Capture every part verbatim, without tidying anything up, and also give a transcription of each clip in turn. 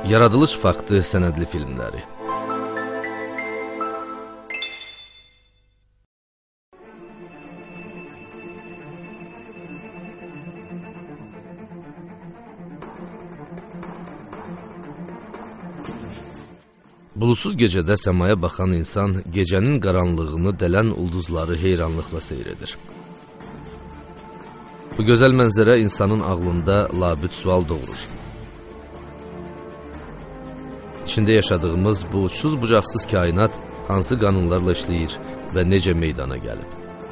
Yaradılış faktı sənədli filmləri. Bulutsuz gecədə səmaya baxan insan gecənin qaranlığını dələn ulduzları heyranlıqla seyr edir. Bu gözəl mənzərə insanın ağlında labüd sual doğurur. İçində yaşadığımız bu uçsuz-bucaqsız kainat hansı qanunlarla işləyir və necə meydana gəlib?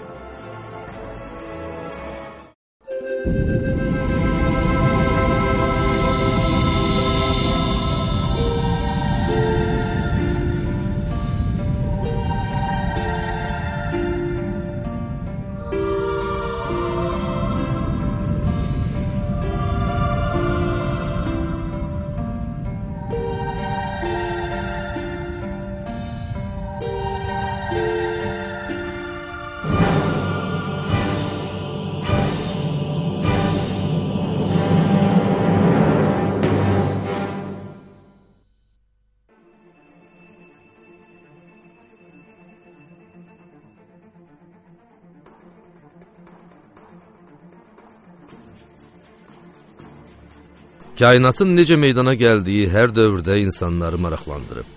Kainatın necə meydana gəldiyi hər dövrdə insanları maraqlandırıb.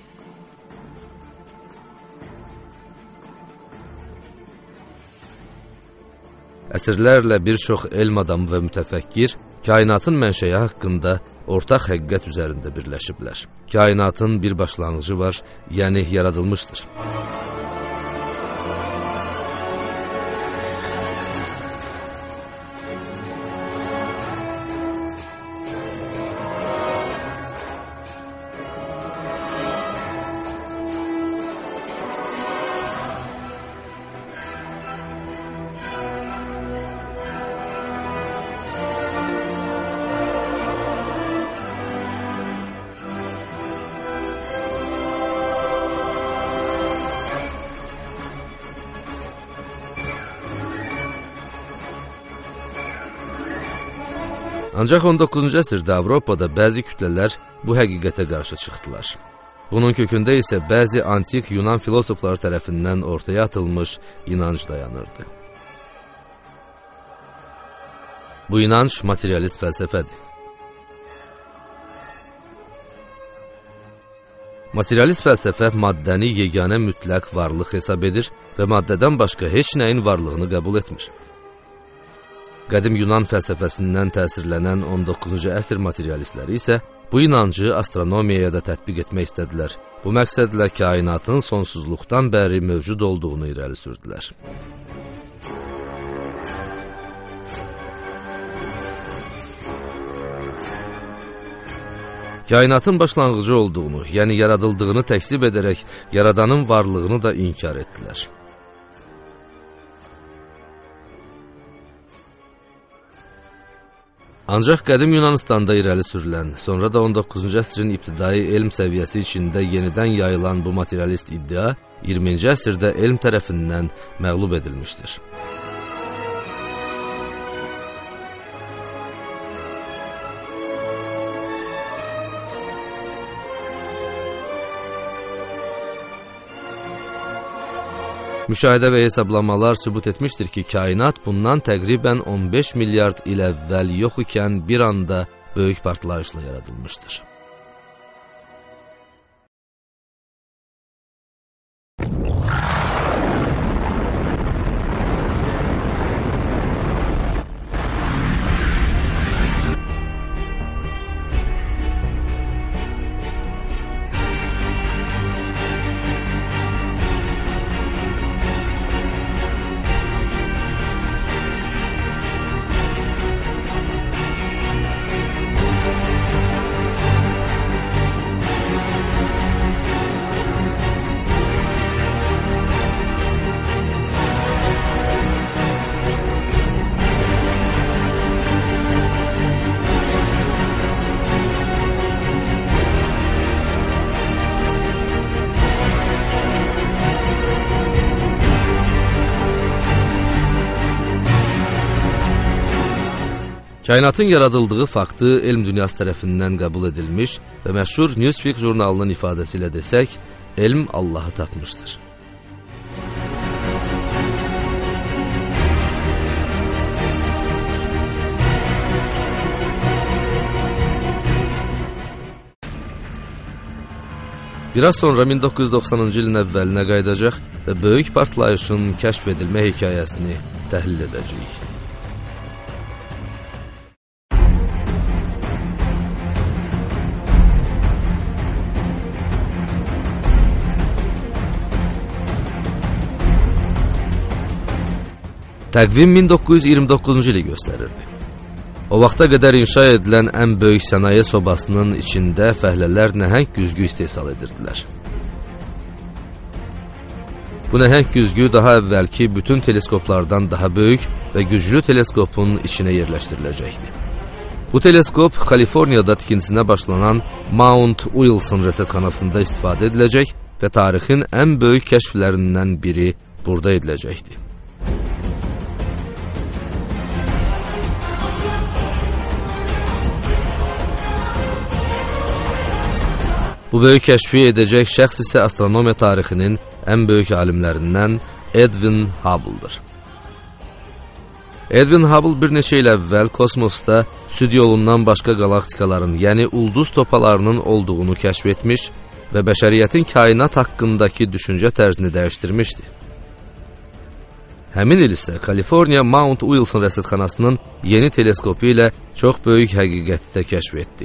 Əsrlərlə bir çox elm adamı və mütəfəkkir kainatın mənşəyi haqqında ortaq həqiqət üzərində birləşiblər. Kainatın bir başlanğıcı var, yəni yaradılmışdır. Ancaq on doqquzuncu əsrdə Avropada bəzi kütlələr bu həqiqətə qarşı çıxdılar. Bunun kökündə isə bəzi antik Yunan filosofları tərəfindən ortaya atılmış inanc dayanırdı. Bu inanc materialist fəlsəfədir. Materialist fəlsəfə maddəni yeganə mütləq varlıq hesab edir və maddədən başqa heç nəyin varlığını qəbul etmir. Qədim Yunan fəlsəfəsindən təsirlənən on doqquzuncu əsr materialistləri isə bu inancı astronomiyaya da tətbiq etmək istədilər. Bu məqsədlə kainatın sonsuzluqdan bəri mövcud olduğunu irəli sürdülər. Kainatın başlanğıcı olduğunu, yəni yaradıldığını təksib edərək yaradanın varlığını da inkar etdilər. Ancaq qədim Yunanistanda irəli sürülən, sonra da on doqquzuncu əsrin ibtidai elm səviyyəsi içində yenidən yayılan bu materialist iddia iyirminci əsrdə elm tərəfindən məğlub edilmişdir. Müşahidə və hesablamalar sübut etmişdir ki, kainat bundan təqribən on beş milyard il əvvəl yox ikən bir anda böyük partlayışla yaradılmışdır. Kainatın yaradıldığı faktı elm dünyası tərəfindən qəbul edilmiş və məşhur Newsweek jurnalının ifadəsi ilə desək, elm Allahı tapmışdır. Biraz sonra min doqquz yüz doxsanıncı ilin əvvəlinə qayıdacaq və böyük partlayışın kəşf edilmə hekayəsini təhlil edəcəyik. Təqvim min doqquz yüz iyirmi doqquzuncu ili göstərirdi. O vaxta qədər inşa edilən ən böyük sənaye sobasının içində fəhlələr nəhəng güzgü istehsal edirdilər. Bu nəhəng güzgü daha əvvəlki bütün teleskoplardan daha böyük və güclü teleskopun içinə yerləşdiriləcəkdi. Bu teleskop Kaliforniyada tikintisinə başlanan Mount Wilson rəsədxanasında istifadə ediləcək və tarixin ən böyük kəşflərindən biri burada ediləcəkdi. Bu böyük kəşfi edəcək şəxs isə astronomiya tarixinin ən böyük alimlərindən Edwin Hubble'dır. Edwin Hubble bir neçə il əvvəl kosmosda süd yolundan başqa qalaktikaların, yəni ulduz topalarının olduğunu kəşf etmiş və bəşəriyyətin kainat haqqındakı düşüncə tərzini dəyişdirmişdi. Həmin il isə Kaliforniya Mount Wilson rəsədxanasının yeni teleskopu ilə çox böyük həqiqəti də kəşf etdi.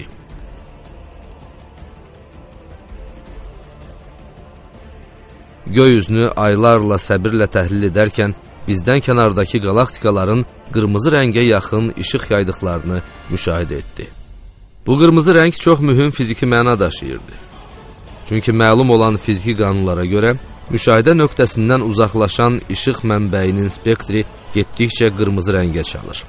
Göy üzünü aylarla səbirlə təhlil edərkən bizdən kənardakı qalaktikaların qırmızı rəngə yaxın işıq yaydıqlarını müşahidə etdi. Bu qırmızı rəng çox mühüm fiziki məna daşıyırdı. Çünki məlum olan fiziki qanunlara görə müşahidə nöqtəsindən uzaqlaşan işıq mənbəyinin spektri getdikcə qırmızı rəngə çalır.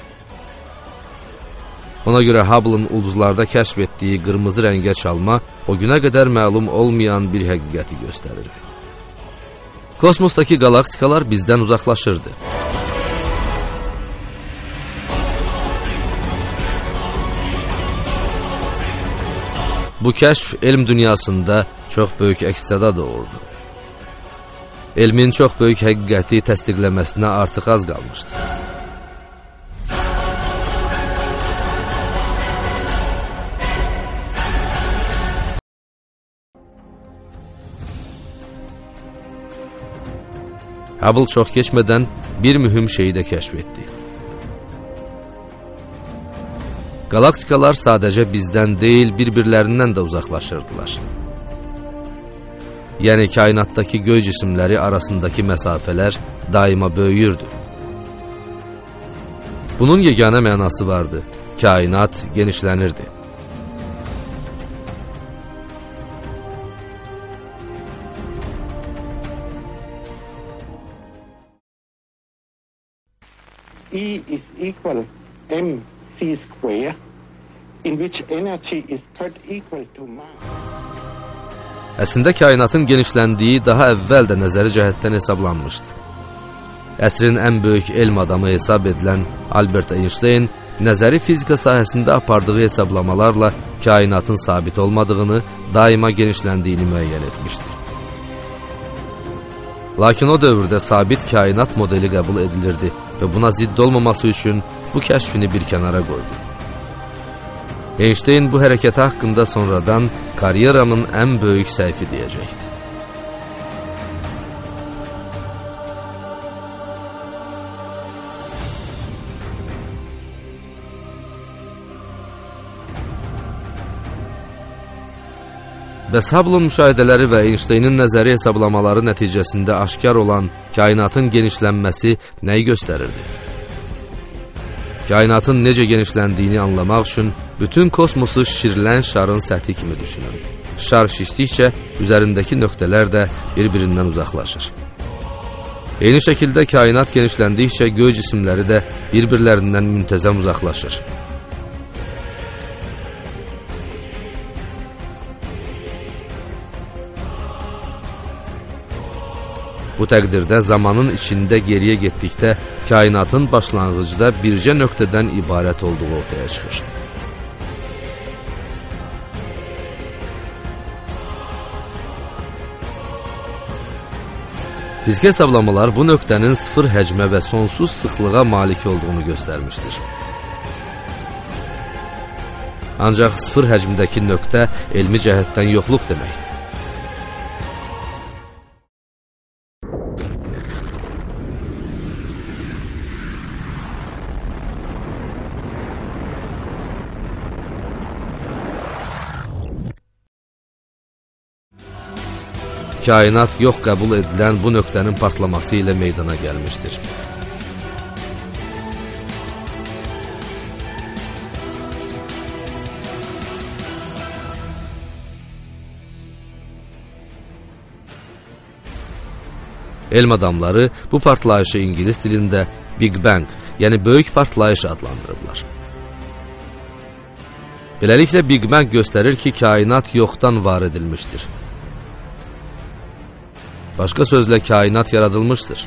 Ona görə Hubble'ın ulduzlarda kəşf etdiyi qırmızı rəngə çalma o günə qədər məlum olmayan bir həqiqəti göstərirdi. Kosmosdakı qalaktikalar bizdən uzaqlaşırdı. Bu kəşf elm dünyasında çox böyük əks-səda doğurdu. Elmin çox böyük həqiqəti təsdiqləməsinə artıq az qalmışdı. Hubble çox keçmədən bir mühüm şeyi də kəşf etdi. Qalaktikalar sadəcə bizdən deyil, bir-birlərindən də uzaqlaşırdılar. Yəni, kainatdakı göy cisimləri arasındakı məsafələr daima böyüyürdü. Bunun yeganə mənası vardı, kainat genişlənirdi. E is equal m c square, in which energy is third equal to mass. Əslində kainatın genişləndiyi daha əvvəl də nəzəri cəhətdən hesablanmışdı. Əsrin ən böyük elm adamı hesab edilən Albert Einstein nəzəri fizika sahəsində apardığı hesablamalarla kainatın sabit olmadığını, daima genişləndiyini müəyyən etmişdi. Lakin o dövrdə sabit kainat modeli qəbul edilirdi və buna zidd olmaması üçün bu kəşfini bir kənara qoydu. Einstein bu hərəkəti haqqında sonradan karyeramın ən böyük səhvi deyəcəkdi. Bəs Hubble'ın müşahidələri və Einsteinin nəzəri hesablamaları nəticəsində aşkar olan kainatın genişlənməsi nəyi göstərirdi? Kainatın necə genişləndiyini anlamaq üçün bütün kosmosu şişirilən şarın səthi kimi düşünün. Şar şişdikcə üzərindəki nöqtələr də bir-birindən uzaqlaşır. Eyni şəkildə kainat genişləndikcə göy cisimləri də bir-birlərindən müntəzəm uzaqlaşır. Bu təqdirdə zamanın içində geriyə getdikdə kainatın başlanğıcda bircə nöqtədən ibarət olduğu ortaya çıxır. Fiziki hesablamalar bu nöqtənin sıfır həcmə və sonsuz sıxlığa malik olduğunu göstərmişdir. Ancaq sıfır həcmdəki nöqtə elmi cəhətdən yoxluq deməkdir. Kainat yox qəbul edilən bu nöqtənin partlaması ilə meydana gəlmişdir. Elm adamları bu partlayışı İngilis dilində Big Bang, yəni böyük partlayış adlandırırlar. Beləliklə Big Bang göstərir ki, kainat yoxdan var edilmişdir. Başqa sözlə, kainat yaradılmışdır.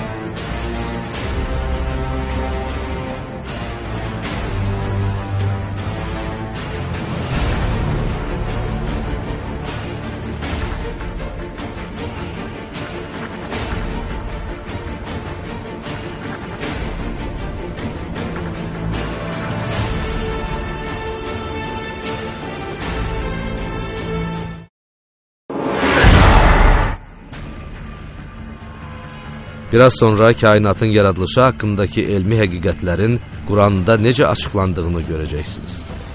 Biraz sonra kainatın yaradılışı haqqındakı elmi həqiqətlərin Quranda necə açıqlandığını görəcəksiniz.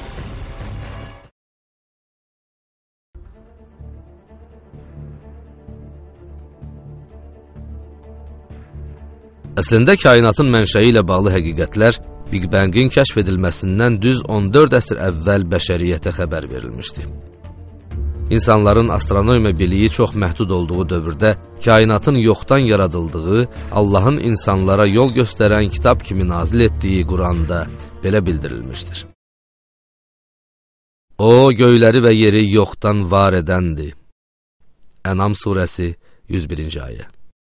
Əslində, kainatın mənşəyi ilə bağlı həqiqətlər Big Bang'in kəşf edilməsindən düz on dörd əsr əvvəl bəşəriyyətə xəbər verilmişdi. İnsanların astronomiya biliyi çox məhdud olduğu dövrdə kainatın yoxdan yaradıldığı, Allahın insanlara yol göstərən kitab kimi nazil etdiyi Quranda belə bildirilmişdir. O, göyləri və yeri yoxdan var edəndir. Ənam surəsi yüz birinci ayə.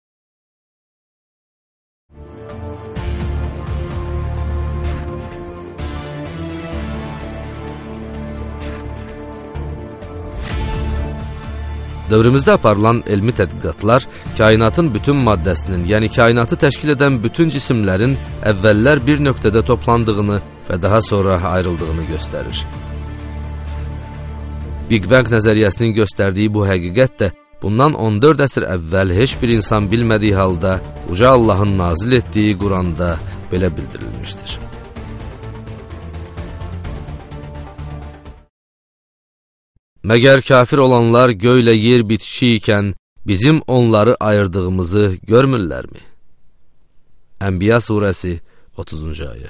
Dövrümüzdə aparılan elmi tədqiqatlar kainatın bütün maddəsinin, yəni kainatı təşkil edən bütün cisimlərin əvvəllər bir nöqtədə toplandığını və daha sonra ayrıldığını göstərir. Big Bang nəzəriyyəsinin göstərdiyi bu həqiqət də bundan on dörd əsr əvvəl heç bir insan bilmədiyi halda Uca Allahın nazil etdiyi Quranda belə bildirilmişdir. Məgər kafir olanlar göylə yer bitişi ikən bizim onları ayırdığımızı görmürlərmi? Ənbiya surəsi otuzuncu ayə.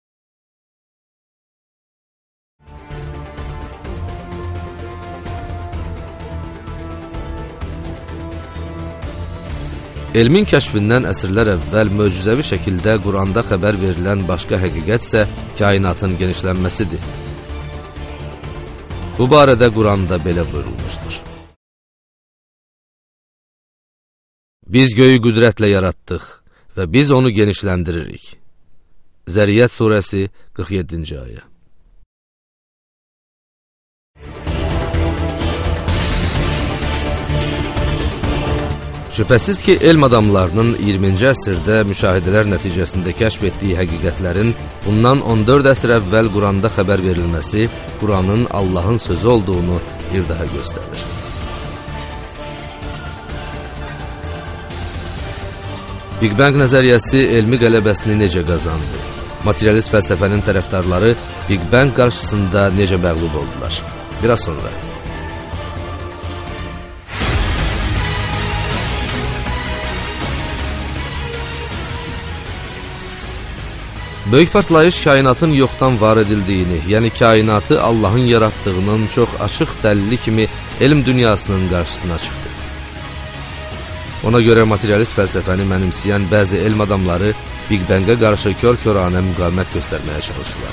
Elmin kəşfindən əsrlər əvvəl möcüzəvi şəkildə Quranda xəbər verilən başqa həqiqət isə kainatın genişlənməsidir. Bu barədə Quranda belə buyurulmuşdur. Biz göyü qüdrətlə yaratdıq və biz onu genişləndiririk. Zəriyyət surəsi qırx yeddinci ayə. Şübhəsiz ki, elm adamlarının iyirminci əsrdə müşahidələr nəticəsində kəşf etdiyi həqiqətlərin bundan on dörd əsr əvvəl Quranda xəbər verilməsi Quranın Allahın sözü olduğunu bir daha göstərir. Big Bang nəzəriyyəsi elmi qələbəsini necə qazandı? Materialist fəlsəfənin tərəfdarları Big Bang qarşısında necə məğlub oldular? Biraz sonra. Böyük partlayış kainatın yoxdan var edildiyini, yəni kainatı Allahın yaratdığının çox açıq dəlili kimi elm dünyasının qarşısına çıxdı. Ona görə materialist fəlsəfəni mənimsəyən bəzi elm adamları Big Bang'ə qarşı kör-köranə müqavimət göstərməyə çalışdılar.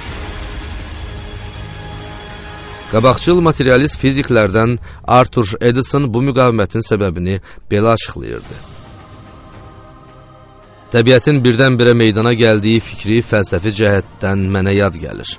Qabaqcıl materialist fiziklərdən Arthur Edison bu müqavimətin səbəbini belə açıqlayırdı. Təbiətin birdən-birə meydana gəldiyi fikri fəlsəfi cəhətdən mənə yad gəlir.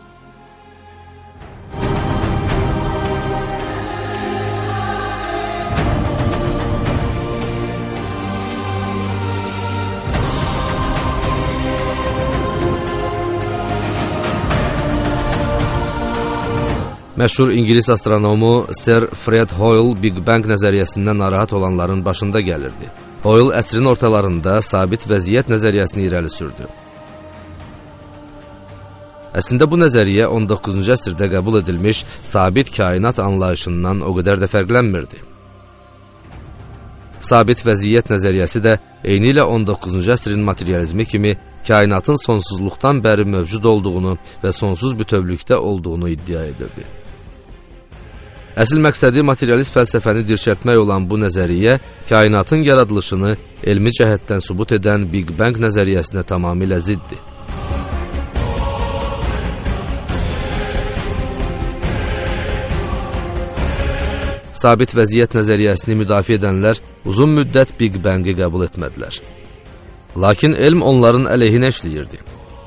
Məşhur İngilis astronomu Sir Fred Hoyle Big Bang nəzəriyyəsindən narahat olanların başında gəlirdi. Hoyle əsrin ortalarında sabit vəziyyət nəzəriyyəsini irəli sürdü. Əslində bu nəzəriyyə on doqquzuncu əsrdə qəbul edilmiş sabit kainat anlayışından o qədər də fərqlənmirdi. Sabit vəziyyət nəzəriyyəsi də eyni ilə on doqquzuncu əsrin materializmi kimi kainatın sonsuzluqdan bəri mövcud olduğunu və sonsuz bütövlükdə olduğunu iddia edirdi. Əsl məqsədi materialist fəlsəfəni dirçəltmək olan bu nəzəriyyə, kainatın yaradılışını elmi cəhətdən sübut edən Big Bang nəzəriyyəsinə tamamilə ziddir. Sabit vəziyyət nəzəriyyəsini müdafiə edənlər uzun müddət Big Bang-i qəbul etmədilər. Lakin elm onların əleyhinə işləyirdi.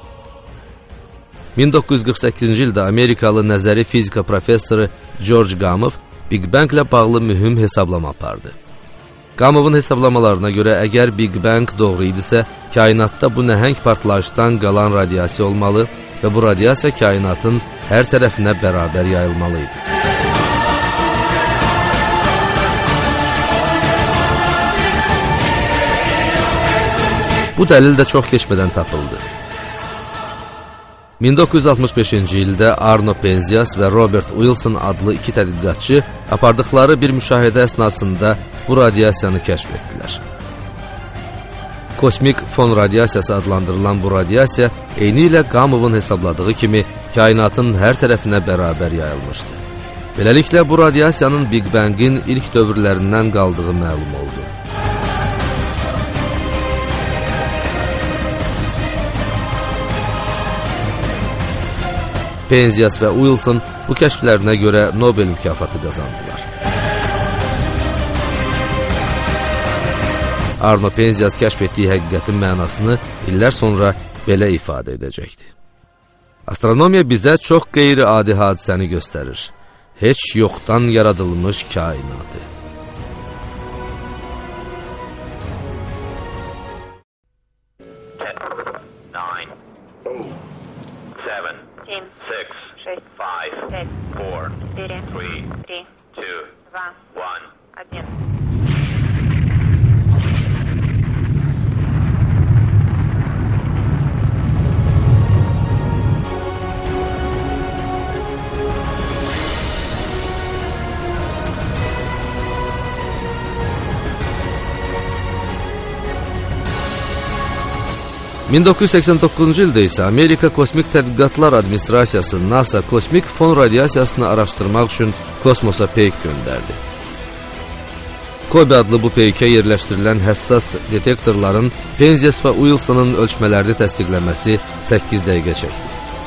min doqquz yüz qırx səkkizinci ildə Amerikalı nəzəri fizika professoru George Gamow Big Bang ilə bağlı mühüm hesablama apardı. Gamovun hesablamalarına görə əgər Big Bang doğru idisə, kainatda bu nəhəng partlayışdan qalan radiasiya olmalı və bu radiasiya kainatın hər tərəfinə bərabər yayılmalı idi. Bu dəlil də çox keçmədən tapıldı. min doqquz yüz altmış beşinci ildə Arno Penzias və Robert Wilson adlı iki tədqiqatçı apardıqları bir müşahidə əsnasında bu radiasiyanı kəşf etdilər. Kosmik fon radiasiyası adlandırılan bu radiasiya eyni ilə Gamovun hesabladığı kimi kainatın hər tərəfinə bərabər yayılmışdı. Beləliklə bu radiasiyanın Big Bang-in ilk dövrlərindən qaldığı məlum oldu. Penzias və Wilson bu kəşflərinə görə Nobel mükafatı qazandılar. Arno Penzias kəşf etdiyi həqiqətin mənasını illər sonra belə ifadə edəcəkdi. Astronomiya bizə çox qeyri-adi hadisəni göstərir. Heç yoxdan yaradılmış kainatı. six, five, four, three, two, one. min doqquz yüz səksən doqquzuncu ildə isə Amerika Kosmik Tədqiqatlar Administrasiyası NASA kosmik fon radiasiyasını araşdırmaq üçün kosmosa peyk göndərdi. Kobe adlı bu peykə yerləşdirilən həssas detektorların Penzias və Wilson'ın ölçmələrini təsdiqləməsi səkkiz dəqiqə çəkdi.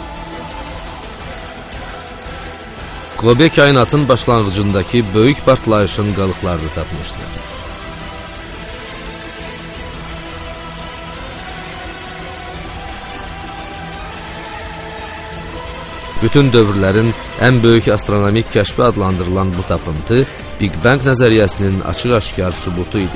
Kobe kainatın başlanğıcındakı böyük partlayışın qalıqlarını tapmışdı. Bütün dövrlərin ən böyük astronomik kəşfi adlandırılan bu tapıntı Big Bang nəzəriyyəsinin açıq-aşkar sübutu idi.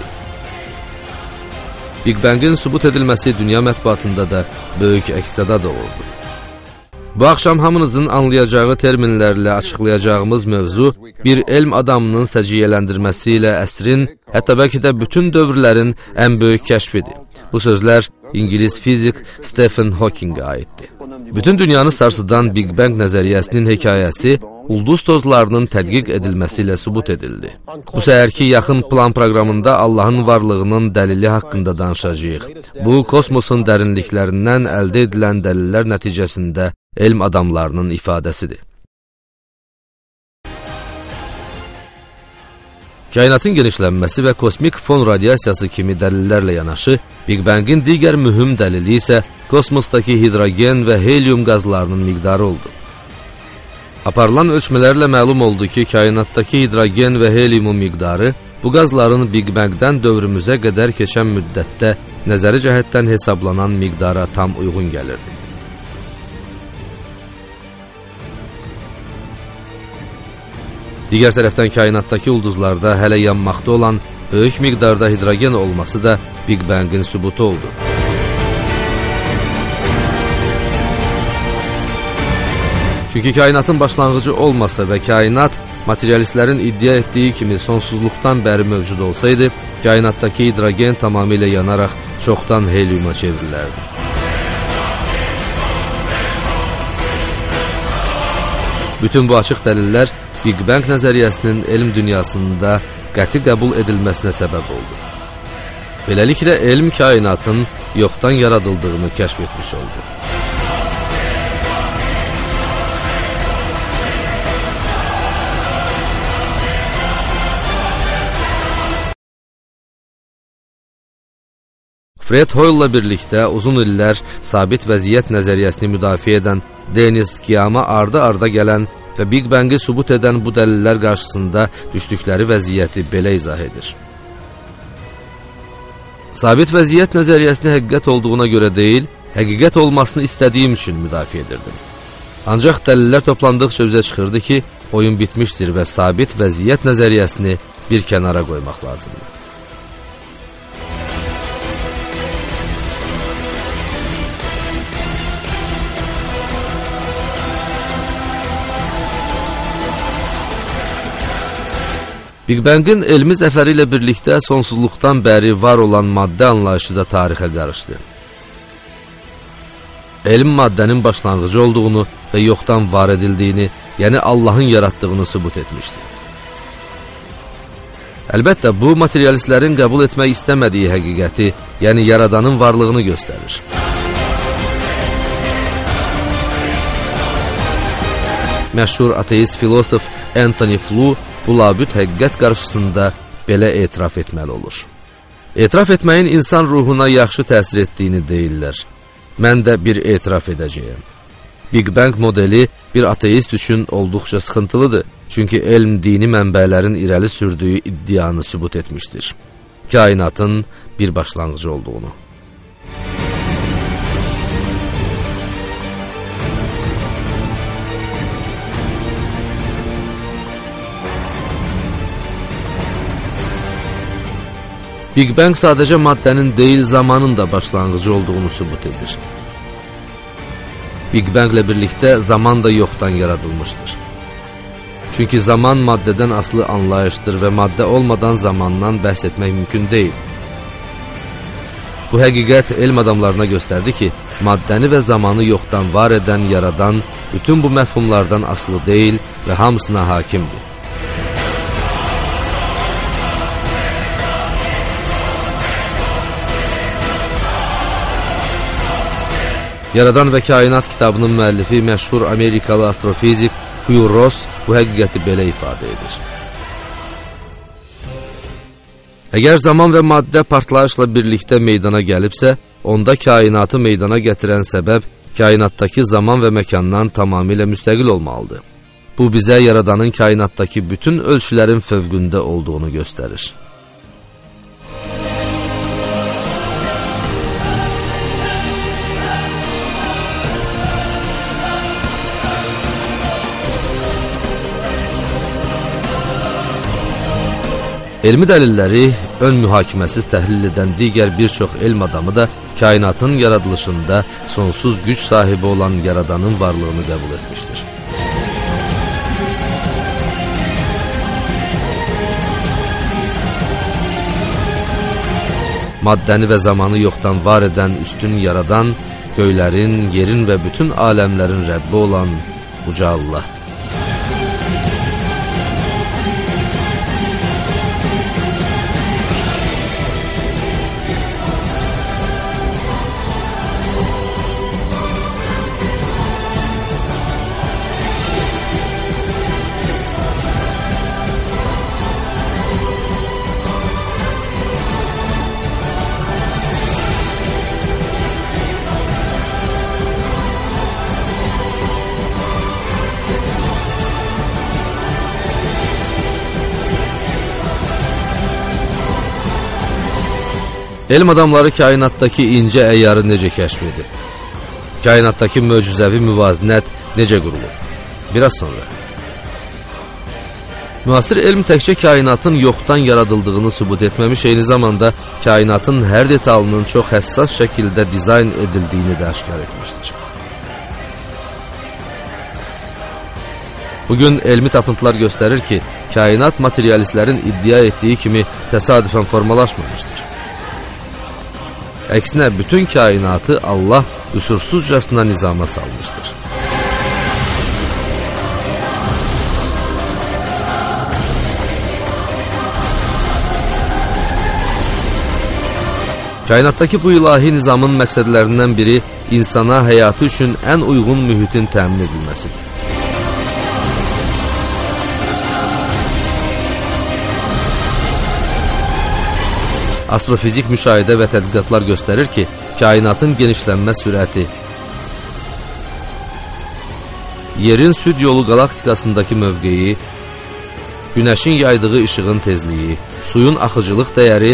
Big Bang'in sübut edilməsi dünya mətbuatında da böyük əks-səda doğurdu. Bu axşam hamınızın anlayacağı terminlərlə açıqlayacağımız mövzu bir elm adamının səciyyələndirməsi ilə əsrin, hətta bəlkə də bütün dövrlərin ən böyük kəşfidir. Bu sözlər İngilis fizik Stephen Hawking'ə aiddir. Bütün dünyanı sarsıdan Big Bang nəzəriyyəsinin hekayəsi ulduz tozlarının tədqiq edilməsi ilə sübut edildi. Bu səhərki yaxın plan proqramında Allahın varlığının dəlili haqqında danışacağıq. Bu, kosmosun dərinliklərindən əldə edilən dəlillər nəticəsində elm adamlarının ifadəsidir. Kainatın genişlənməsi və kosmik fon radiasiyası kimi dəlillərlə yanaşı, Big Bang'in digər mühüm dəlili isə kosmosdakı hidrogen və helium qazlarının miqdarı oldu. Aparılan ölçmələrlə məlum oldu ki, kainatdakı hidrogen və heliumun miqdarı bu bu qazların Big Bang-dən dövrümüzə qədər keçən müddətdə nəzəri cəhətdən hesablanan miqdara tam uyğun gəlirdi. Digər tərəfdən kainatdakı ulduzlarda hələ yanmaqda olan böyük miqdarda hidrogen olması da Big Bang-in sübutu oldu. Çünki kainatın başlanğıcı olmasa və kainat materialistlərin iddia etdiyi kimi sonsuzluqdan bəri mövcud olsaydı, kainatdakı hidrogen tamamilə yanaraq çoxdan helyuma çevrilərdi. Bütün bu açıq dəlillər Big Bang nəzəriyyəsinin elm dünyasında qəti qəbul edilməsinə səbəb oldu. Beləliklə, elm kainatın yoxdan yaradıldığını kəşf etmiş oldu. Fred Hoyle'la birlikdə uzun illər sabit vəziyyət nəzəriyyəsini müdafiə edən Dennis Qiyama ardı-arda gələn və Big Bang-i sübut edən bu dəlillər qarşısında düşdükləri vəziyyəti belə izah edir. Sabit vəziyyət nəzəriyyəsini həqiqət olduğuna görə deyil, həqiqət olmasını istədiyim üçün müdafiə edirdim. Ancaq dəlillər toplandıqca üzə çıxırdı ki, oyun bitmişdir və sabit vəziyyət nəzəriyyəsini bir kənara qoymaq lazımdır. Big Bang-in elmi zəfəri ilə birlikdə sonsuzluqdan bəri var olan maddə anlayışı da tarixə qarışdı. Elm maddənin başlanğıcı olduğunu və yoxdan var edildiyini, yəni Allahın yaratdığını sübut etmişdi. Əlbəttə, bu materialistlərin qəbul etmək istəmədiyi həqiqəti, yəni yaradanın varlığını göstərir. Məşhur ateist filosof Anthony Flew bu labüd həqiqət qarşısında belə etiraf etməli olur. Etiraf etməyin insan ruhuna yaxşı təsir etdiyini deyirlər. Mən də bir etiraf edəcəyəm. Big Bang modeli bir ateist üçün olduqca sıxıntılıdır. Çünki elm dini mənbələrin irəli sürdüyü iddianı sübut etmişdir. Kainatın bir başlanğıcı olduğunu. Big Bang sadəcə maddənin deyil, zamanın da başlanğıcı olduğunu sübut edir. Big Bang ilə birlikdə zaman da yoxdan yaradılmışdır. Çünki zaman maddədən asılı anlayışdır və maddə olmadan zamandan bəhs etmək mümkün deyil. Bu həqiqət elm adamlarına göstərdi ki, maddəni və zamanı yoxdan var edən, yaradan bütün bu məfhumlardan asılı deyil və hamısına hakimdir. Yaradan və Kainat kitabının müəllifi məşhur Amerikalı astrofizik Hugh Ross bu həqiqəti belə ifadə edir. Əgər zaman və maddə partlayışla birlikdə meydana gəlibsə, onda kainatı meydana gətirən səbəb kainatdakı zaman və məkandan tamamilə müstəqil olmalıdır. Bu bizə yaradanın kainatdakı bütün ölçülərin fövqündə olduğunu göstərir. Elmi dəlilləri ön mühakiməsiz təhlil edən digər bir çox elm adamı da kainatın yaradılışında sonsuz güc sahibi olan yaradanın varlığını qəbul etmişdir. Maddəni və zamanı yoxdan var edən üstün yaradan, göylərin, yerin və bütün aləmlərin Rəbbi olan Uca Allahdır. Elm adamları kainatdakı incə əyyarı necə kəşf edib? Kainatdakı möcüzəvi müvazinət necə qurulub? Biraz sonra. Müasir elm təkcə kainatın yoxdan yaradıldığını sübut etməmiş, eyni zamanda kainatın hər detalının çox həssas şəkildə dizayn edildiyini də aşkar etmişdir. Bugün elmi tapıntılar göstərir ki, kainat materialistlərin iddia etdiyi kimi təsadüfən formalaşmamışdır. Əksinə, bütün kainatı Allah qüsursuzcasına nizama salmışdır. Kainatdakı bu ilahi nizamın məqsədlərindən biri insana həyatı üçün ən uyğun mühitin təmin edilməsidir. Astrofizik müşahidə və tədqiqatlar göstərir ki, kainatın genişlənmə sürəti, yerin süd yolu qalaktikasındakı mövqeyi, günəşin yaydığı işığın tezliyi, suyun axıcılıq dəyəri,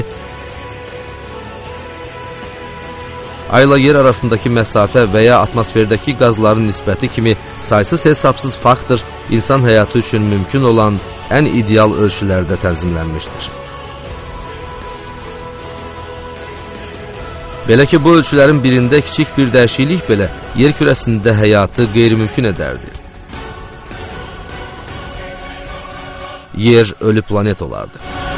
ayla yer arasındakı məsafə və ya atmosferdəki qazların nisbəti kimi saysız hesabsız faktor insan həyatı üçün mümkün olan ən ideal ölçülərdə tənzimlənmişdir. Belə ki, bu ölçülərin birində kiçik bir dəyişiklik belə yer kürəsində həyatı qeyri-mümkün edərdi. Yer ölü planet olardı.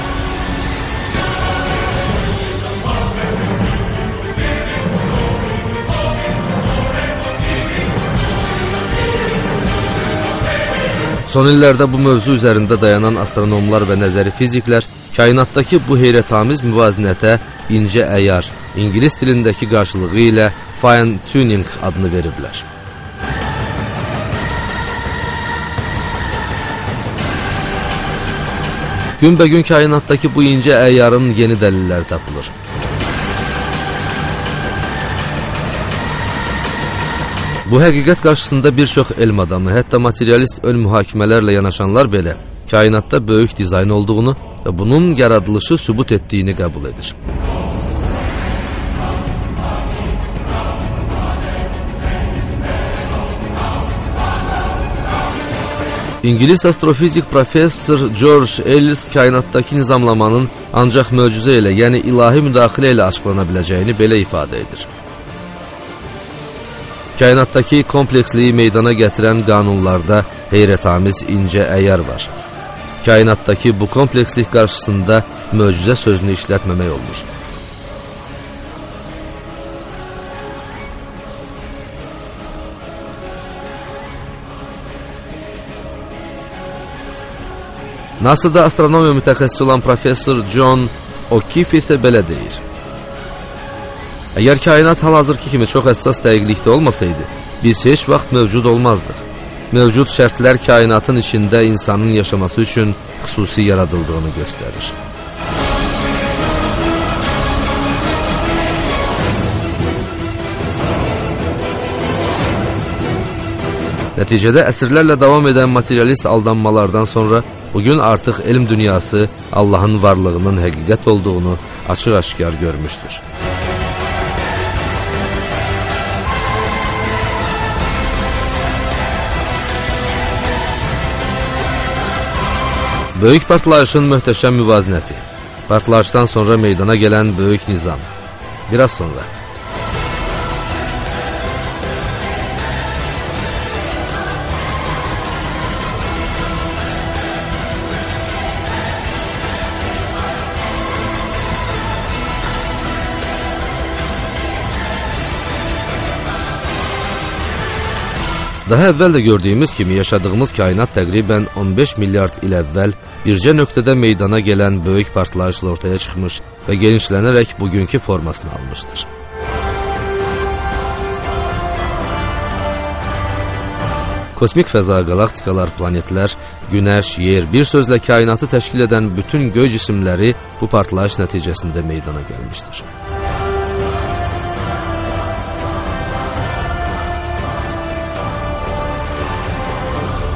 Son illərdə bu mövzu üzərində dayanan astronomlar və nəzəri fiziklər kainatdakı bu heyrətamiz müvazinətə incə əyar, İngilis dilindəki qarşılığı ilə fine tuning adını veriblər. Günbəgün kainatdakı bu incə əyyarın yeni dəlilləri tapılır. Bu həqiqət qarşısında bir çox elm adamı, hətta materialist ön mühakimələrlə yanaşanlar belə kainatda böyük dizayn olduğunu və bunun yaradılışı sübut etdiyini qəbul edir. İngilis astrofizik professor George Ellis kainatdakı nizamlamanın ancaq möcüzə ilə, yəni ilahi müdaxilə ilə açıqlana biləcəyini belə ifadə edir. Kainatdakı kompleksliyi meydana gətirən qanunlarda heyrətamiz incə əyar var. Kainatdakı bu komplekslik qarşısında möcüzə sözünü işlətməmək olmur. NASA'da astronomiya mütəxəssisi olan professor John O'Keefe isə belə deyir. Əgər kainat hal-hazırki kimi çox həssas dəqiqlikdə olmasaydı, biz heç vaxt mövcud olmazdıq. Mövcud şərtlər kainatın içində insanın yaşaması üçün xüsusi yaradıldığını göstərir. Nəticədə əsrlərlə davam edən materialist aldanmalardan sonra bugün artıq elm dünyası Allahın varlığının həqiqət olduğunu açıq-aşkar görmüşdür. Böyük partlayışın möhtəşəm müvazinəti, partlayışdan sonra meydana gələn böyük nizam. Biraz sonra. Daha əvvəl də gördüyümüz kimi yaşadığımız kainat təqribən on beş milyard il əvvəl bircə nöqtədə meydana gələn böyük partlayışla ortaya çıxmış və genişlənərək bugünkü formasını almışdır. Kosmik fəza, qalaktikalar, planetlər, günəş, yer, bir sözlə kainatı təşkil edən bütün göy cisimləri bu partlayış nəticəsində meydana gəlmişdir.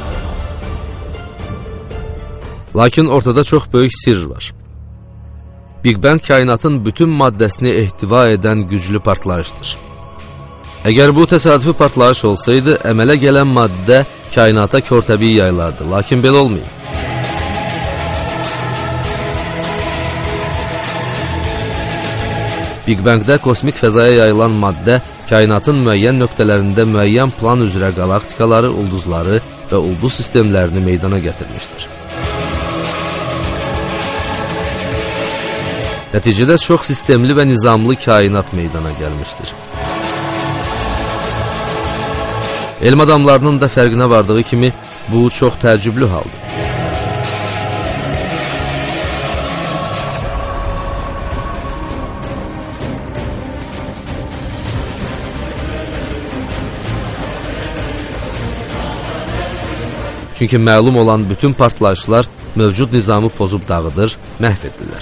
Lakin ortada çox böyük sirr var. Big Bang kainatın bütün maddəsini ehtiva edən güclü partlayışdır. Əgər bu təsadüfi partlayış olsaydı, əmələ gələn maddə kainata körtəbii yaylardı, lakin belə olmayıb. Big Bang'də kosmik fəzaya yayılan maddə kainatın müəyyən nöqtələrində müəyyən plan üzrə qalaktikaları, ulduzları və ulduz sistemlərini meydana gətirmişdir. Nəticədə çox sistemli və nizamlı kainat meydana gəlmişdir. Elm adamlarının da fərqinə vardığı kimi, bu çox təəccüblü haldır. Çünki məlum olan bütün partlayışlar mövcud nizamı pozub dağıdır, məhv edirlər.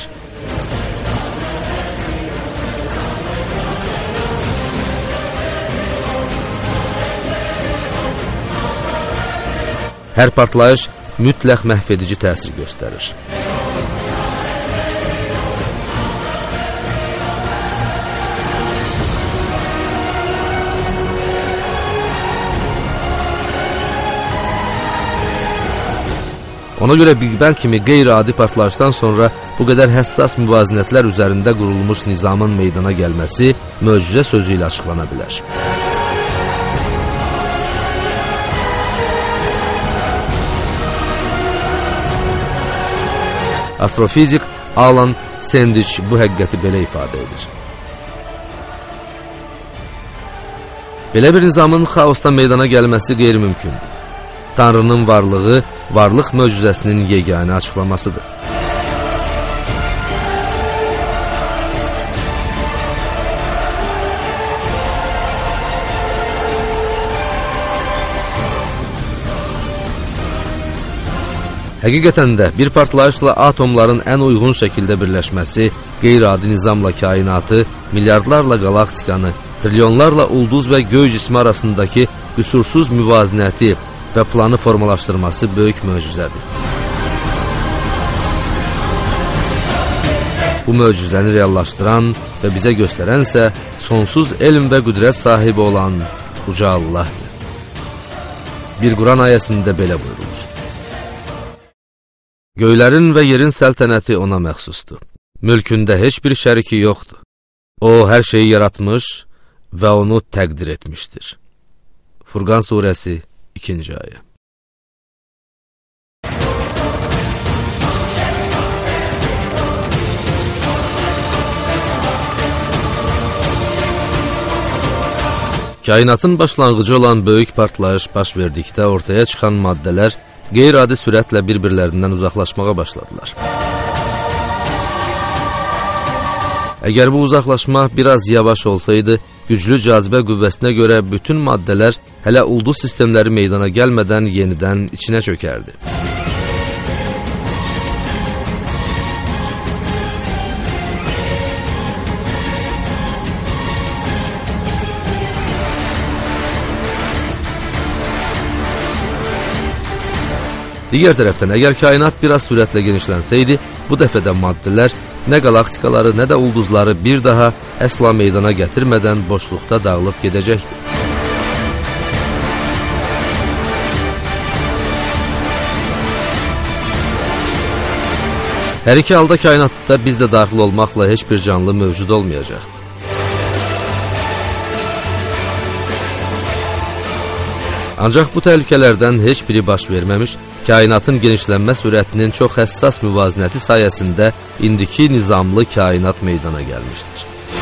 Hər partlayış mütləq məhv edici təsir göstərir. Ona görə Big Bang kimi qeyri-adi partlayışdan sonra bu qədər həssas müvazinətlər üzərində qurulmuş nizamın meydana gəlməsi möcüzə sözü ilə açıqlana bilər. Astrofizik Alan Sandage bu həqiqəti belə ifadə edir. Belə bir nizamın xaosdan meydana gəlməsi qeyri-mümkündür. Tanrının varlığı, varlıq möcüzəsinin yeganə açıqlamasıdır. Həqiqətən də bir partlayışla atomların ən uyğun şəkildə birləşməsi, qeyri-adi nizamla kainatı, milyardlarla qalaktikanı, trilyonlarla ulduz və göy cismi arasındakı qüsursuz müvazinəti və planı formalaşdırması böyük möcüzədir. Bu möcüzəni reallaşdıran və bizə göstərənsə sonsuz elm və qüdrət sahibi olan uca Allahdır. Bir Quran ayəsində belə buyurulur. Göylərin və yerin səltənəti ona məxsusdur. Mülkündə heç bir şəriki yoxdur. O, hər şeyi yaratmış və onu təqdir etmişdir. Furqan surəsi ikinci ayə. Kainatın başlanğıcı olan böyük partlayış baş verdikdə ortaya çıxan maddələr qeyri-adi sürətlə bir-birlərindən uzaqlaşmağa başladılar. Əgər bu uzaqlaşma biraz yavaş olsaydı, güclü cazibə qüvvəsinə görə bütün maddələr hələ ulduz sistemləri meydana gəlmədən yenidən içinə çökərdi. Digər tərəfdən, əgər kainat biraz sürətlə genişlənsəydi, bu dəfə də maddələr nə qalaktikaları, nə də ulduzları bir daha əsla meydana gətirmədən boşluqda dağılıb gedəcəkdir. Hər iki halda kainatda biz də daxil olmaqla heç bir canlı mövcud olmayacaqdır. Ancaq bu təhlükələrdən heç biri baş verməmiş, kainatın genişlənmə sürətinin çox həssas müvazinəti sayəsində indiki nizamlı kainat meydana gəlmişdir.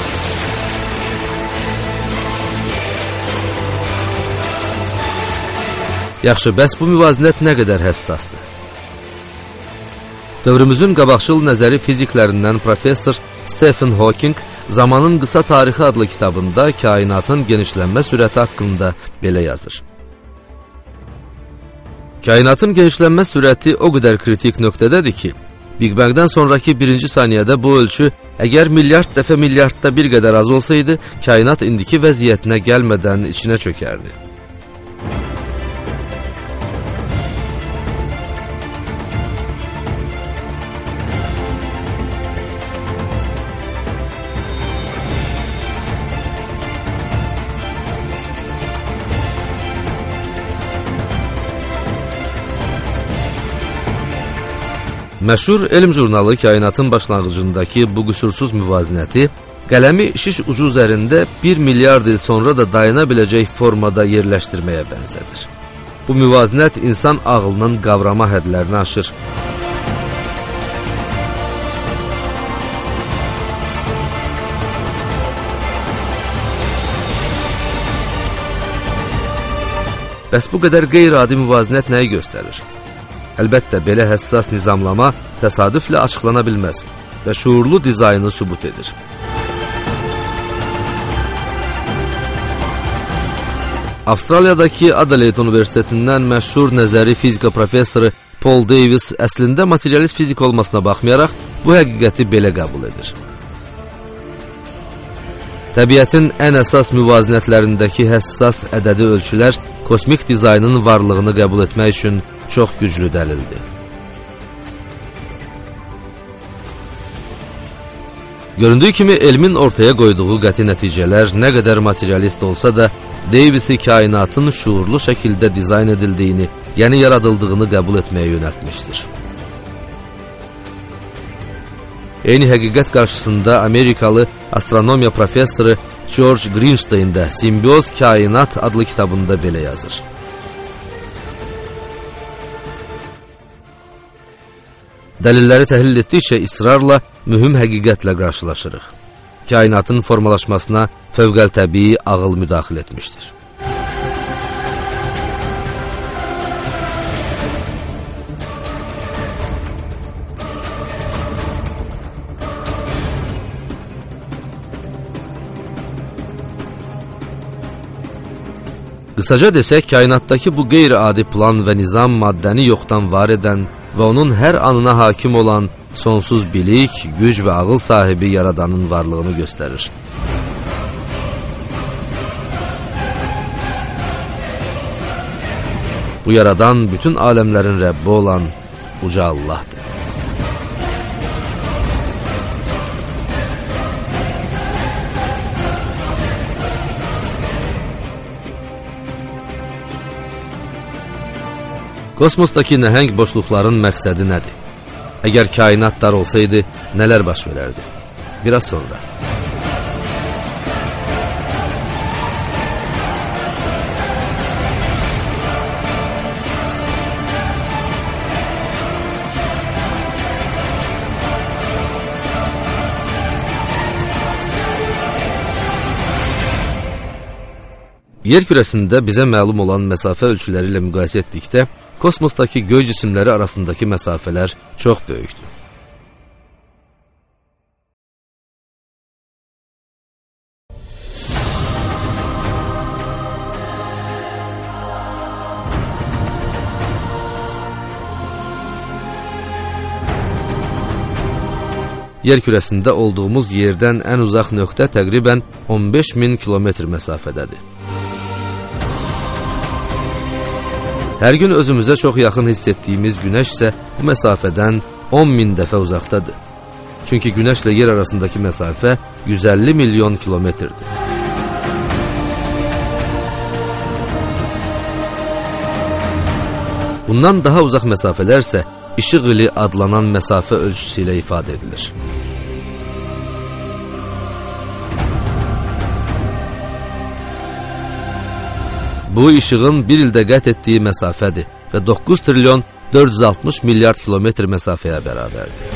Yaxşı, bəs bu müvazinət nə qədər həssasdır? Dövrümüzün qabaqcıl nəzəri fiziklərindən professor Stephen Hawking Zamanın Qısa Tarixi adlı kitabında kainatın genişlənmə sürəti haqqında belə yazır. Kainatın genişlənmə sürəti o qədər kritik nöqtədədir ki, Big Bang'dən sonraki birinci saniyədə bu ölçü əgər milyard dəfə milyardda bir qədər az olsaydı, kainat indiki vəziyyətinə gəlmədən içinə çökərdi. Məşhur elm jurnalı kainatın başlanğıcındakı bu qüsursuz müvazinəti qələmi şiş ucu üzərində bir milyard il sonra da dayana biləcək formada yerləşdirməyə bənzədir. Bu müvazinət insan ağlının qavrama hədlərini aşır. Bəs bu qədər qeyri-adi müvazinət nəyi göstərir? Əlbəttə, belə həssas nizamlama təsadüflə açıqlana bilməz və şuurlu dizaynı sübut edir. Avstraliyadakı Adelaide Universitetindən məşhur nəzəri fizika professoru Paul Davies əslində materialist fizik olmasına baxmayaraq bu həqiqəti belə qəbul edir. Təbiətin ən əsas müvazinətlərindəki həssas ədədi ölçülər kosmik dizaynın varlığını qəbul etmək üçün çox güclü dəlildir. Göründüyü kimi elmin ortaya qoyduğu qəti nəticələr nə qədər materialist olsa da, Daviesi kainatın şuurlu şəkildə dizayn edildiyini, yəni yaradıldığını qəbul etməyə yönəltmişdir. Eyni həqiqət qarşısında Amerikalı astronomiya professoru George Greenstein də Simbiyoz Kainat adlı kitabında belə yazır. Dəlilləri təhlil etdikcə israrla mühüm həqiqətlə qarşılaşırıq. Kainatın formalaşmasına fövqəltəbii ağıl müdaxilə etmişdir. Qısaca desək, kainatdakı bu qeyri-adi plan və nizam maddəni yoxdan var edən və onun hər anına hakim olan sonsuz bilik, güc və ağıl sahibi yaradanın varlığını göstərir. Bu yaradan bütün aləmlərin Rəbbi olan uca Allahdır. Kosmosdakı nəhəng boşluqların məqsədi nədir? Əgər kainat dar olsaydı, nələr baş verərdi? Biraz sonra. Yer kürəsində bizə məlum olan məsafə ölçüləri ilə müqayisə etdikdə, kosmosdakı göy cisimləri arasındakı məsafələr çox böyükdür. Yer kürəsində olduğumuz yerdən ən uzaq nöqtə təqribən on beş min kilometr məsafədədir. Hər gün özümüzə çox yaxın hiss etdiyimiz Günəş isə bu məsafədən on min dəfə uzaqdadır. Çünki Günəşlə yer arasındakı məsafə yüz əlli milyon kilometrdir. Bundan daha uzaq məsafələr isə işıq ili adlanan məsafə ölçüsü ilə ifadə edilir. Bu, işığın bir ildə qət etdiyi məsafədir və doqquz trilyon dörd yüz altmış milyard kilometr məsafəyə bərabərdir.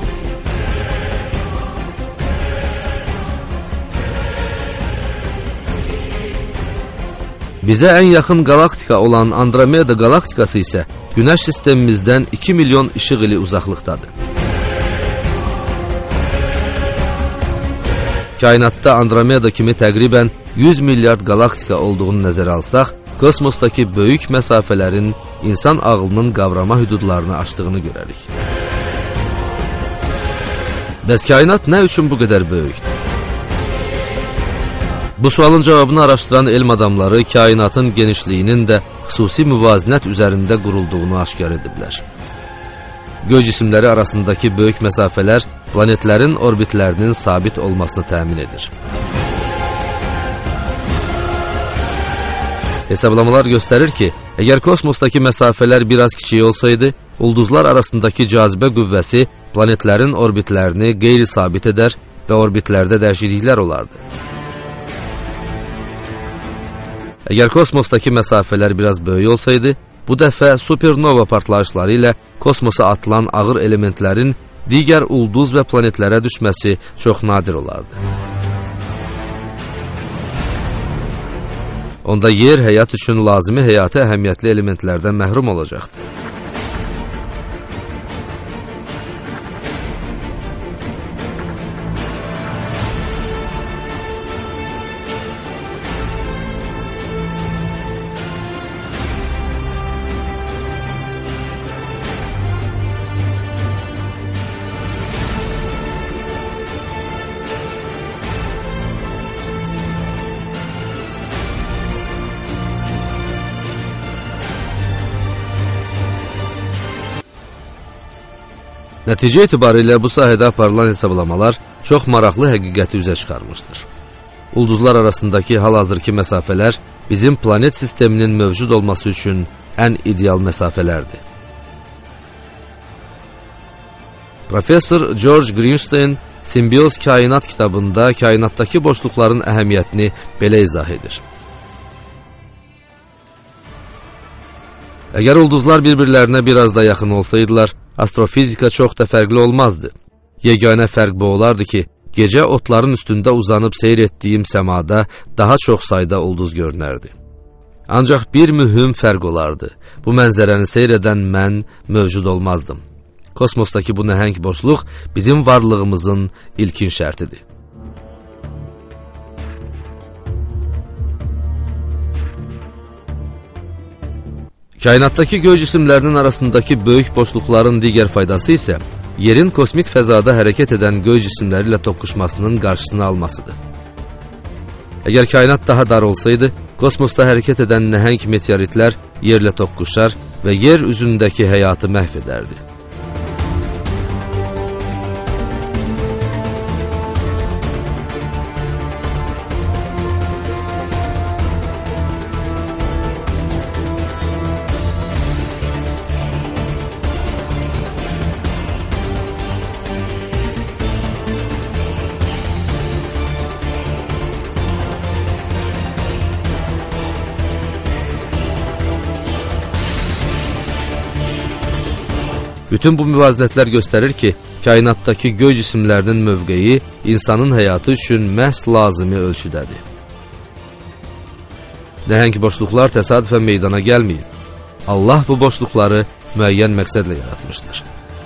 Bizə ən yaxın galaktika olan Andromeda galaktikası isə Günəş sistemimizdən iki milyon işıq ili uzaqlıqdadır. Kainatda Andromeda kimi təqribən yüz milyard galaktika olduğunu nəzərə alsaq, kosmosdakı böyük məsafələrin insan ağlının qavrama hüdudlarını aşdığını görərik. Bəs kainat nə üçün bu qədər böyükdür? Bu sualın cavabını araşdıran elm adamları kainatın genişliyinin də xüsusi müvazinət üzərində qurulduğunu aşkar ediblər. Göy cisimləri arasındakı böyük məsafələr planetlərin orbitlərinin sabit olmasını təmin edir. Hesablamalar göstərir ki, əgər kosmosdakı məsafələr biraz kiçik olsaydı, ulduzlar arasındakı cazibə qüvvəsi planetlərin orbitlərini qeyri-sabit edər və orbitlərdə dəyişikliklər olardı. Əgər kosmosdakı məsafələr biraz böyük olsaydı, bu dəfə supernova partlayışları ilə kosmosa atılan ağır elementlərin digər ulduz və planetlərə düşməsi çox nadir olardı. Onda yer həyat üçün lazımi həyati əhəmiyyətli elementlərdən məhrum olacaqdır. Nəticə etibarilə bu sahədə aparılan hesablamalar çox maraqlı həqiqəti üzə çıxarmışdır. Ulduzlar arasındakı hal-hazırki məsafələr bizim planet sisteminin mövcud olması üçün ən ideal məsafələrdir. Professor George Greenstein Simbiyoz Kainat kitabında kainatdakı boşluqların əhəmiyyətini belə izah edir. Əgər ulduzlar bir-birlərinə biraz da yaxın olsaydılar, astrofizika çox da fərqli olmazdı. Yeganə fərq bu olardı ki, gecə otların üstündə uzanıb seyr etdiyim səmada daha çox sayda ulduz görünərdi. Ancaq bir mühüm fərq olardı. Bu mənzərəni seyr edən mən mövcud olmazdım. Kosmosdakı bu nəhəng boşluq bizim varlığımızın ilkin şərtidir. Kainatdakı göy cisimlərinin arasındakı böyük boşluqların digər faydası isə yerin kosmik fəzada hərəkət edən göy cisimləri ilə toqquşmasının qarşısını almasıdır. Əgər kainat daha dar olsaydı, kosmosda hərəkət edən nəhəng meteoritlər yerlə toqquşar və yer üzündəki həyatı məhv edərdi. Bütün bu müvazinətlər göstərir ki, kainatdakı göy cisimlərinin mövqeyi insanın həyatı üçün məhz lazımi ölçüdədir. Nəhəng boşluqlar təsadüfən meydana gəlməyib. Allah bu boşluqları müəyyən məqsədlə yaratmışdır.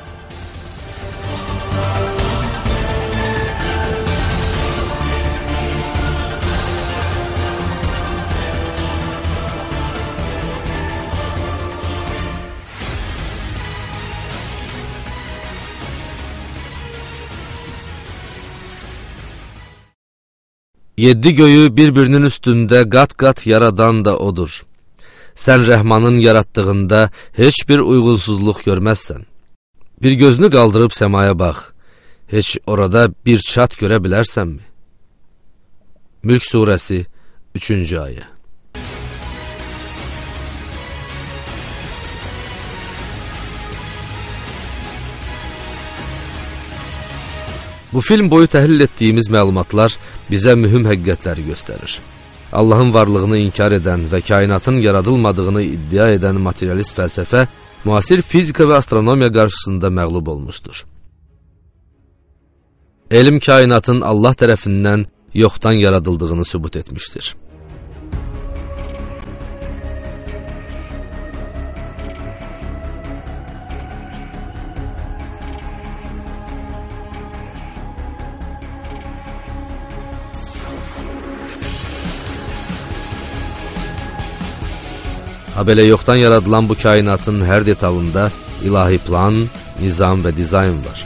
Yeddi göyü bir-birinin üstündə qat-qat yaradan da odur. Sən Rəhmanın yaratdığında heç bir uyğunsuzluq görməzsən. Bir gözünü qaldırıb səmaya bax. Heç orada bir çat görə bilərsənmi? Mülk surəsi üçüncü ayə. Bu film boyu təhlil etdiyimiz məlumatlar bizə mühüm həqiqətləri göstərir. Allahın varlığını inkar edən və kainatın yaradılmadığını iddia edən materialist fəlsəfə müasir fizika və astronomiya qarşısında məğlub olmuşdur. Elm kainatın Allah tərəfindən yoxdan yaradıldığını sübut etmişdir. Habelə yoxdan yaradılan bu kainatın hər detalında ilahi plan, nizam və dizayn var.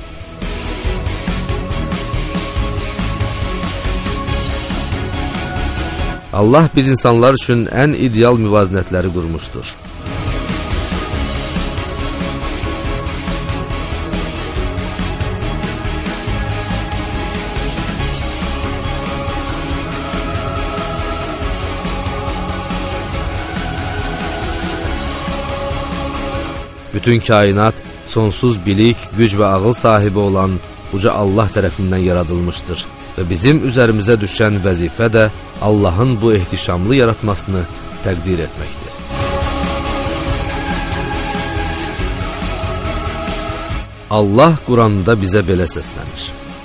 Allah biz insanlar üçün ən ideal müvazinətləri qurmuşdur. Bütün kainat sonsuz bilik, güc və ağıl sahibi olan uca Allah tərəfindən yaradılmışdır və bizim üzərimizə düşən vəzifə də Allahın bu ehtişamlı yaratmasını təqdir etməkdir. Allah Quranda bizə belə səslənir.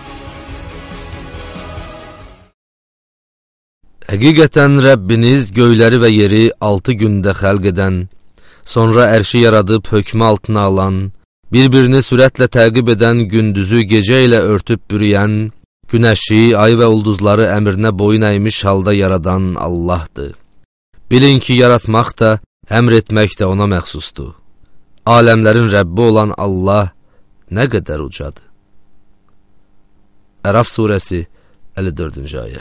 Həqiqətən Rəbbiniz göyləri və yeri altı gündə xəlq edən, sonra ərşi yaradıb hökmü altına alan, bir-birini sürətlə təqib edən, gündüzü gecə ilə örtüb bürüyən, günəşi, ay və ulduzları əmrinə boyun əymiş halda yaradan Allahdır. Bilin ki, yaratmaq da, əmr etmək də ona məxsusdur. Aləmlərin Rəbbi olan Allah nə qədər ucadır. Ərəf surəsi əlli dördüncü ayə.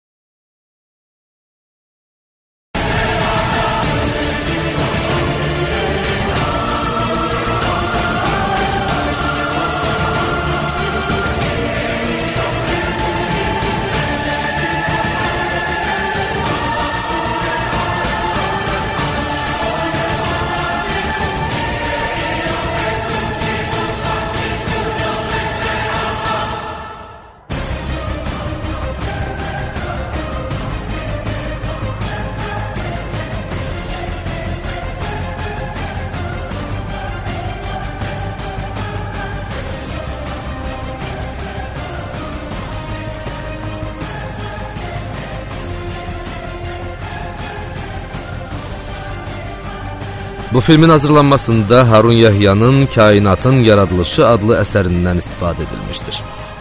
Bu filmin hazırlanmasında Harun Yahyanın Kainatın Yaradılışı adlı əsərindən istifadə edilmişdir.